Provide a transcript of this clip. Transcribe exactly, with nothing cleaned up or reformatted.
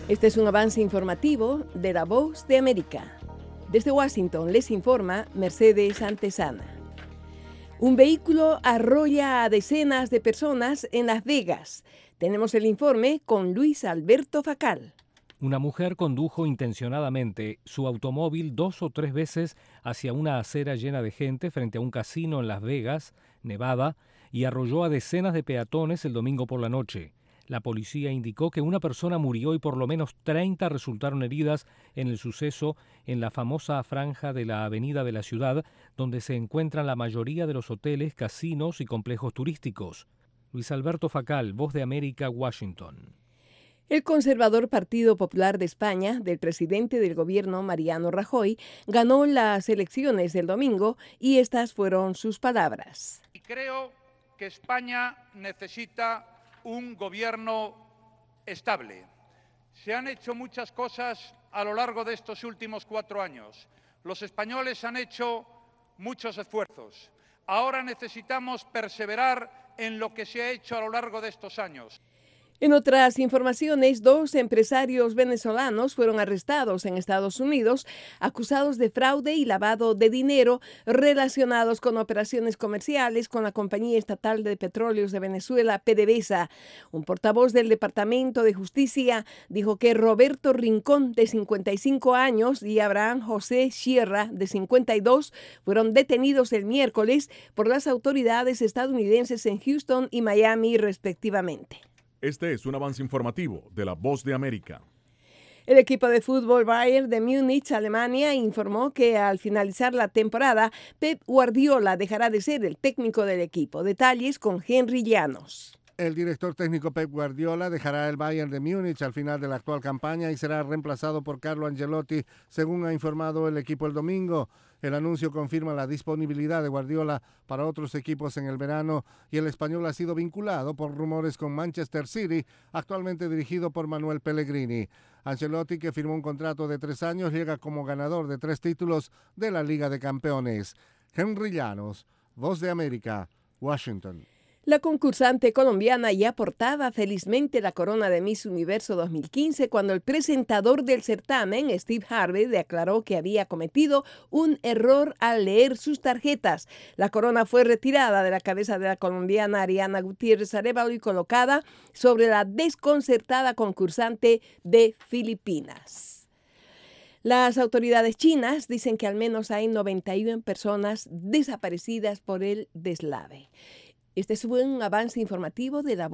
Este es un avance informativo de La Voz de América. Desde Washington les informa Mercedes Antesana. Un vehículo arrolla a decenas de personas en Las Vegas. Tenemos el informe con Luis Alberto Facal. Una mujer condujo intencionadamente su automóvil dos o tres veces hacia una acera llena de gente frente a un casino en Las Vegas, Nevada, y arrolló a decenas de peatones el domingo por la noche. La policía indicó que una persona murió y por lo menos treinta resultaron heridas en el suceso en la famosa franja de la avenida de la ciudad, donde se encuentran la mayoría de los hoteles, casinos y complejos turísticos. Luis Alberto Facal, Voz de América, Washington. El conservador Partido Popular de España, del presidente del gobierno Mariano Rajoy, ganó las elecciones del domingo y estas fueron sus palabras. Y creo que España necesita un gobierno estable. Se han hecho muchas cosas a lo largo de estos últimos cuatro años. Los españoles han hecho muchos esfuerzos. Ahora necesitamos perseverar en lo que se ha hecho a lo largo de estos años. En otras informaciones, dos empresarios venezolanos fueron arrestados en Estados Unidos, acusados de fraude y lavado de dinero relacionados con operaciones comerciales con la Compañía Estatal de Petróleos de Venezuela, PDVSA. Un portavoz del Departamento de Justicia dijo que Roberto Rincón, de cincuenta y cinco años, y Abraham José Sierra, de cincuenta y dos, fueron detenidos el miércoles por las autoridades estadounidenses en Houston y Miami, respectivamente. Este es un avance informativo de La Voz de América. El equipo de fútbol Bayern de Múnich, Alemania, informó que al finalizar la temporada, Pep Guardiola dejará de ser el técnico del equipo. Detalles con Henry Llanos. El director técnico Pep Guardiola dejará el Bayern de Múnich al final de la actual campaña y será reemplazado por Carlo Ancelotti, según ha informado el equipo el domingo. El anuncio confirma la disponibilidad de Guardiola para otros equipos en el verano y el español ha sido vinculado por rumores con Manchester City, actualmente dirigido por Manuel Pellegrini. Ancelotti, que firmó un contrato de tres años, llega como ganador de tres títulos de la Liga de Campeones. Henry Llanos, Voz de América, Washington. La concursante colombiana ya portaba felizmente la corona de Miss Universo dos mil quince cuando el presentador del certamen, Steve Harvey, declaró que había cometido un error al leer sus tarjetas. La corona fue retirada de la cabeza de la colombiana Ariana Gutiérrez Arévalo y colocada sobre la desconcertada concursante de Filipinas. Las autoridades chinas dicen que al menos hay noventa y una personas desaparecidas por el deslave. Este es un avance informativo de la